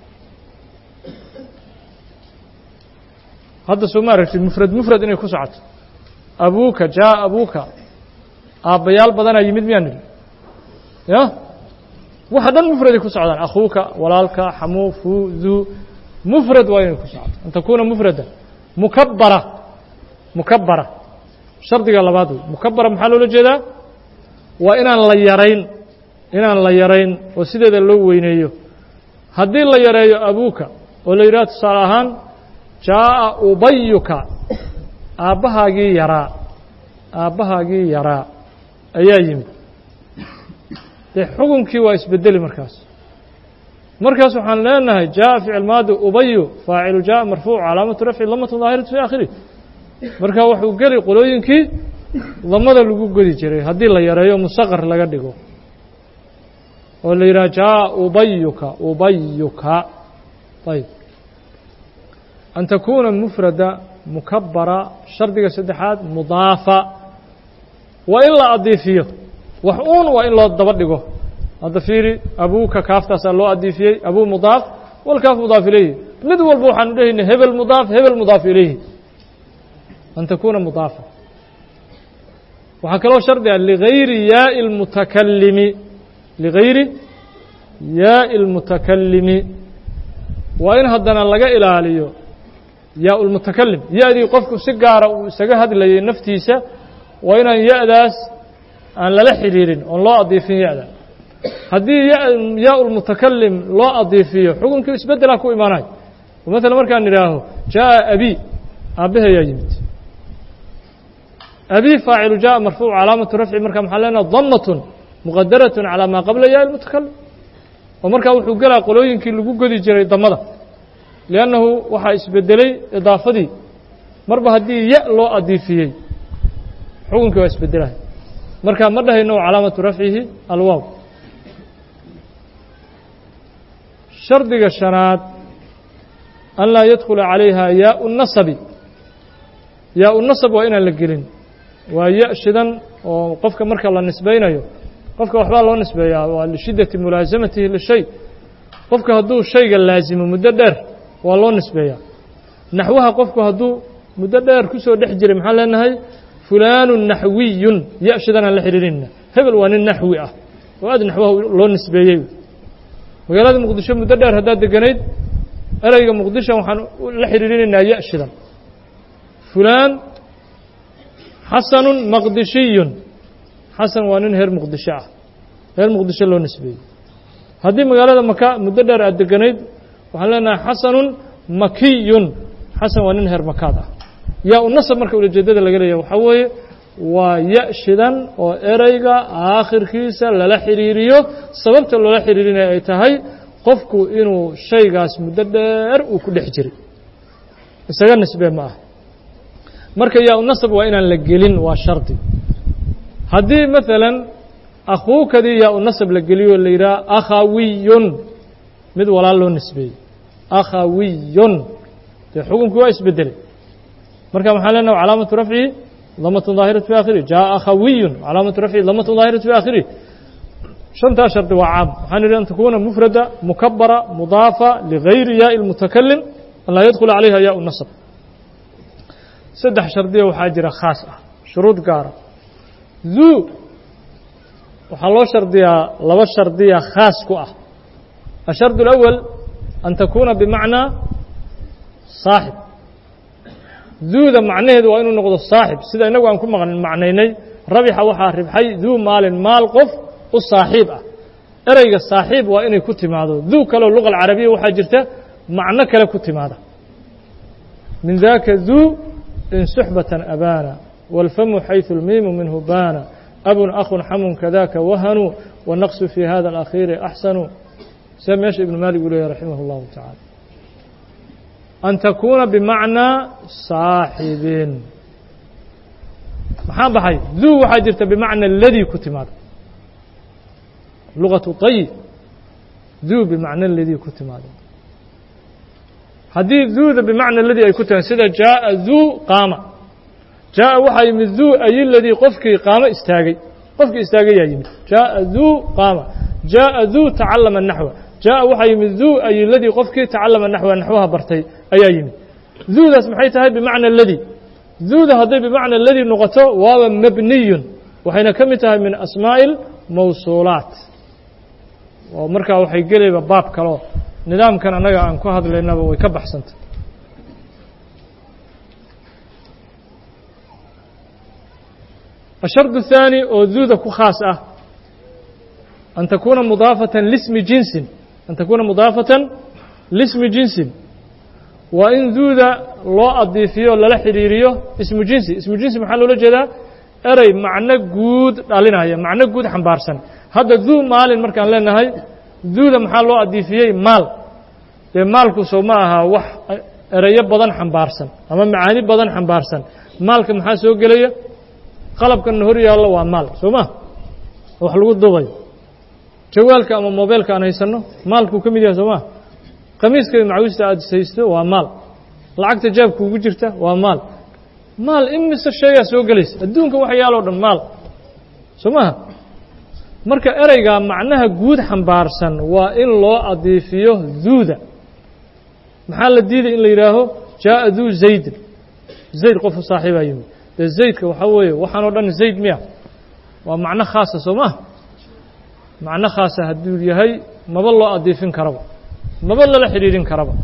hadda soo ma aragtid mfrad mfrad inay ku socoto abuka jaa abuka aabbayaal badanaa yimid miyaan nidhi ya waxa dhan mfraday ku socdaan akhuuka walaalka xamuu fuu duu mfrad waa inay ku socoto an takuna mfrada mukabara mukabara shardiga labaad wey mukabara maxaa loola jeedaa waa inaan la yarayn inaan la yarayn oo sideeda loo weyneeyo haddii la yareeyo abuuka oo la yidhaha tusaale ahaan jaa'a ubayuka aabbahaagii yaraa aabbahaagii yaraa ayaa yimid dee xukunkii waa isbedeli markaas markaas waxaan leenahay jaaءa ficil maadi ubayu faacilu jaaءa marfuuc calaamatu rafci lamatu daahiratu fii aakhirih marka wuxuu geli qolooyinkii lamada lagu godi jiray haddii la yareeyo musaqar laga dhigo oo la yidhaha jaaءa ubayuka ubayuka ayb an takuna mufrada mukabara shardiga saddexaad mudaafa waa in la adiifiyo wax uun waa in loo daba dhigo hadda fiiri abuuka kaaftaasaa loo adiifiyey abuu mudaaf walkaaf mudaaf ilayhi mid walba waxaanu dhehayna hebel mudaaf hebel mudaaf ilayhi an takuna mudaafa waxaa kaloo shardi ah ligayri yaai اlmutakalimi ligayri yaai اlmutakalimi waa in haddana laga ilaaliyo yaa ulmutakalim ya-dii qofku si gaara uu isaga hadlayay naftiisa waa inaan ya-daas aan lala xidhiirin oon loo adiifin ya-da haddii yaa ulmutakalim loo adiifiyo xukunkii isbeddelaa ku imaanayo maala markaan idhaaho jaaءa abi aabbahayaa yimid abi faacilu jaaءa marfuuc calaamatu rafci marka maxaa leenaha damatun muqadarat calى maa qabla yaa ilmutakalim oo markaa wuxuu gelaa qolooyinkii lagu godi jiray damada liannahu waxaa isbedelay idaafadii marba haddii ya loo adiifiyey xukunkii waa isbedelahay marka ma dhahayno calaamatu rafcihi alwaaw shardiga shanaad an laa yadkula calayha yaau nasabi yaau nasab waa inaan la gelin waa ya shidan oo qofka marka la nisbaynayo qofka waxbaa loo nisbeeyaa waa lishiddati mulaasamatihi lishay qofka hadduu shayga laasimo muddo dheer waa loo nisbeeyaa naxwaha qofku hadduu muddo dheer ku soo dhex jiray maxaan leenahay fulaanu naxwiyun ya shidan aan la xidhiirinna hebel waa nin naxwi ah oo aad naxwaha loo nisbeeyey magaalada muqdisho muddo dheer haddaad deganayd ereyga muqdisho waxaan la xiriirinaynaa ya shidan fulaan xasanun maqdishiyun xasan waa nin reer muqdisho ah reer muqdisho loo nisbeeyey haddii magaalada maka muddo dheer aad deganayd waxaan leenahay xasanun makiyun xasan waa nin reer makaad ah yaa u nasab marka ulajeedada laga leeyahay waxaa weeye waa ya shidan oo ereyga aakhirkiisa lala xiriiriyo sababta loola xiriirinaya ay tahay qofku inuu shaygaas muddo dheer uu ku dhex jiray isaga nisbe ma ah marka yaa u nasab waa inaan la gelin waa shardi haddii maalan akhuukadii yaa u nasab la geliyo la yidhaha akhawiyun mid walaal loo nisbeeyey akhawiyun dee xukunkii waa isbedelay marka maxaan leenaha calaamatu rafcihi ضمة ظاهرة في آخره جاء خوي علامة رفعه ضمة ظاهرة في آخره شنتا شرط وعام حان أن تكون مفردة مكبرة مضافة لغير ياء المتكلم أن لا يدخل عليها ياء النصب سدح شرطية وحاجرة خاصة شروط قارة ذو وحلو شرطية لو شرطية خاص كؤة الشرط الأول أن تكون بمعنى صاحب ذوذا معناه waa inuu noqdo saaxib sida inagu aan ku macnaynay rabixa waxa ribxay duu maalin maal qof u saaxiib ah ereyga saaxiib waa inay ku timaado duu kale luqada carabiga waxa jirta macno kale ku timaada min daaka duu in suhbatan abana wal famu haythu al mim minhu bana abun akhun hamun kadaka wahanu wa naqsu fi hadha al akhir ahsanu samash ibn malik rahimahullah ta'ala أن تكون بمعنى صاحب maxaa baxay ذو waxaa jirta بمعنى الذي ku timaado لغة طيب ذو بمعنى الذي ku timaado haddii ذوda بمعنى الذي ay ku timaado sida جاء ذو قاama جاء waxaa yimid ذو ay الذي qofkii qaamo istaagay qofkii istaagay yaa yimid جاء ذو قاama جاء ذو تعلم النحو جاء waxaa yimid ذو ay الذي qofkii تعلم النحو نحوها bartay ayaa yimid ذوdaas maxay tahay بمعنى الذي ذوda hadday بمعنى الذي noqoto waaba mabniyun waxayna ka mid tahay min asmaaء الmawsuulaat oo markaa waxay gelayba baab kaloo nidaamkan annaga aan ku hadlaynaba way ka baxsantay الشرط الثاني oo ذوda ku khaas ah أن تكون مضافة لاسم جنس أن تكون مضافة لاسم جنس وإن ذوذا لو أضيفيه للا حريريه اسم جنسي اسم جنسي محل ولا جدا أري معنى جود علينا هي معنى جود حنبارسن هذا ذو مال مركان لنا هاي ذوذا محل لو أضيفيه مال مال كسوماها وح أري بدن حنبارسن أما معاني بدن حنبارسن مالك محل سوق ليه قلب كالنهوري الله ومال سوما وحلو الضوي جوالك أما موبايلك أنا يسنو مالك كم يديه سوما قميصك معوسته aad saysto waa maal lacagta jaabku ugu jirta waa maal maal imisa shay soo galays adduunka wax yaalo dhan maal somaha marka ereyga macnaha guud xambaarsan waa in loo adiifiyo duuda maxaa la diiday in la yiraaho jaa duu zayd zayd qof saaxiib ah yimid zaydka waxa weeye waxaan oo dhan zayd miya waa macna khaas ah somaha macna khaas ah haduu yahay maba loo adiifin karaba maba lala xiriirin karaba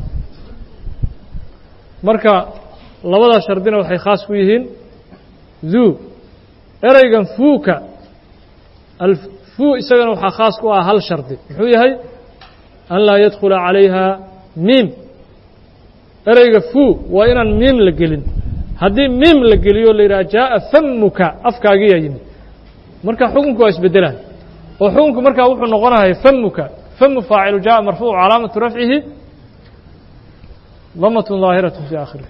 marka labada shardina waxay khaas ku yihiin ذو ereygan fuuka alfuu isagana waxaa khaas ku ah hal shardi muxuu yahay an laa yadkhula calayha miim ereyga fuu waa inaan miim la gelin haddii miim la geliyo la yidhaha jaaءa famuka afkaagiyaa yimid marka xukunku waa isbedelaan oo xukunku markaa wuxuu noqonahay famuka فم فاعل جاء مرفوع علامة رفعه ضمة ظاهرة في آخره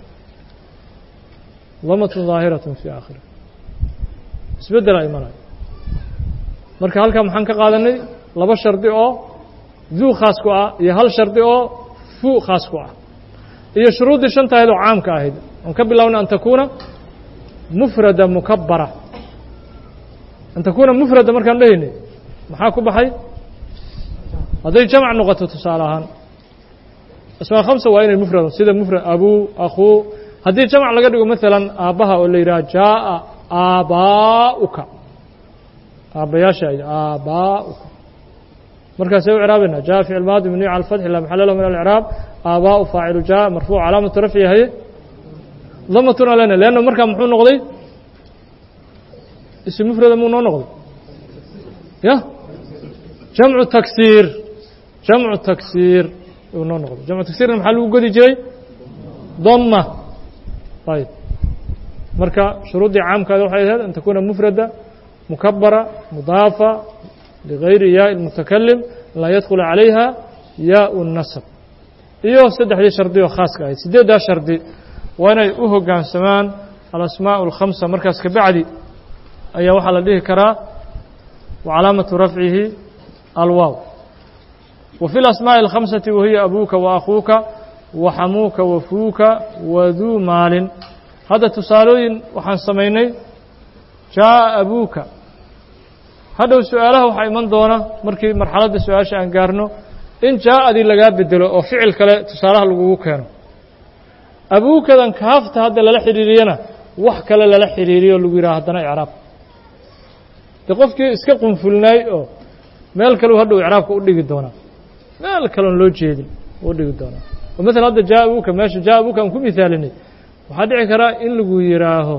ضمة ظاهرة في آخره اسبدل أيمانا marka halka maxaan ka qaadanay laba shardi oo ذو khaas ku ah iyo hal shardi oo fu khaas ku ah iyo shuruudii shantaaydo caamka ahayd aan ka bilowna an takuna mufrada mukabbara an takuna mufrada markaan dhahaynay maxaa ku baxay hadday jamc noqoto tusaale ahaan asmaa khamsa waa inay mufrad sida mufrad abu akhu haddii jamc laga dhigo maalan aabbaha oo la yidhaha jaaءa aabaa'uka aabbayaasha aabaa'uka مركز سوي إعرابنا جاء في الماضي مبني على الفتح لا محل له من الإعراب آباء فاعل جاء مرفوع علامة رفعه هي ضمة لنا لأنه مركز محول نقضي اسم مفرد مو نقضي يا جمع التكسير جمع التكسير ونقضي جمع التكسير محل وجود جاي ضمة طيب مركز شروط عام كذا وحيد أن تكون مفردة مكبرة مضافة لغير ياء المتكلم لا يدخل عليها ياء النسب إيوه سدح دي شرطي وخاص كاي سدح دا شرطي وانا اوهو قان سمان الأسماء الخمسة مركز كبعدي أي وحل لديه كرا وعلامة رفعه الواو وفي الأسماء الخمسة وهي أبوك وأخوك وحموك وفوك وذو مال هذا تسالوين وحن سميني جاء أبوك هذا سؤاله وحي من دونه مركي مرحلة السؤال شأن قارنه إن جاء ذي لقاب بدله أو فعل كلا تساله لقوه كانوا أبوك ذن كافت هذا لا حريرينا وحك لا حريري ولقي راه هذا إعراب تقف كي اسكقم فلناي أو مالك له هذا إعراب كودي قدونا مالك له لوجيدي كودي قدونا ومثل هذا جاء أبوك ماشي جاء أبوك مكون مثالني وهذا عكرا إن لقي راه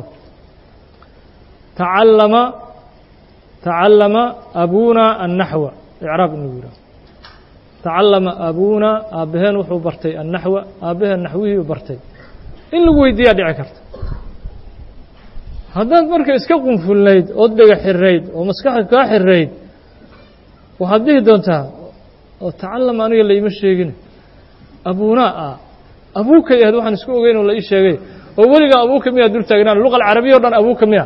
تعلم تعلم أبونا النحو إعراب النجورة تعلم أبونا أبهن وحو برتي النحو أبهن نحوه برتي إن لقوا يديا دي عكرت هذا مركز إسكاقهم في الليل أدق حريد ومسكحك كا حريد وهذه دونتها وتعلم أنا اللي يمشي يجيني أبونا أبوك يهدو حن سكوا جين ولا إيش يجي أولي أبوك مية دول تجينا اللغة العربية ولا أبوك مية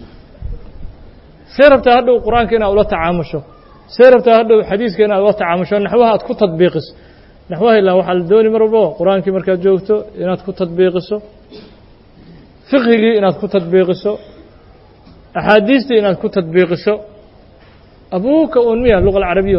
سيربت هذا القرآن كنا أولا تعامشه سيربت هذا الحديث كنا أولا تعامشه نحوها تكون تطبيقس نحوها إلا وحل دوني مربوع قرآن كي مركز جوته إنها تكون تطبيقسه فقهي إنها تكون تطبيقسه أحاديثي إنها تكون تطبيقسه أبوك أمية اللغة العربية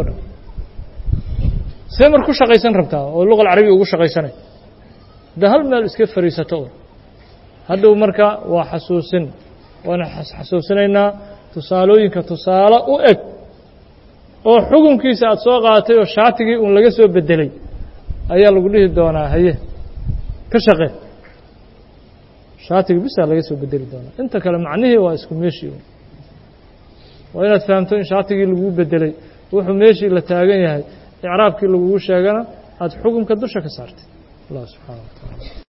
سيمر كل شقيسان ربطها واللغة العربية وكل شقيسان ده هل من الإسكيف فريسته هذا مركز وحسوسين وأنا حسوسيننا tusaalooyinka tusaale u eg oo xukunkiisa aad soo qaadatay oo shaatigii uun laga soo bedelay ayaa lagu dhihi doonaa haye ka shaqee shaatigii bisa laga soo bedeli doonaa inta kale macnihii waa isku meeshii waa inaad fahamto in shaatigii lagu bedelay wuxuu meeshii la taagan yahay i'raabkii lagu sheegana aad xukunka dusha ka saartay Allah subhanahu wa ta'ala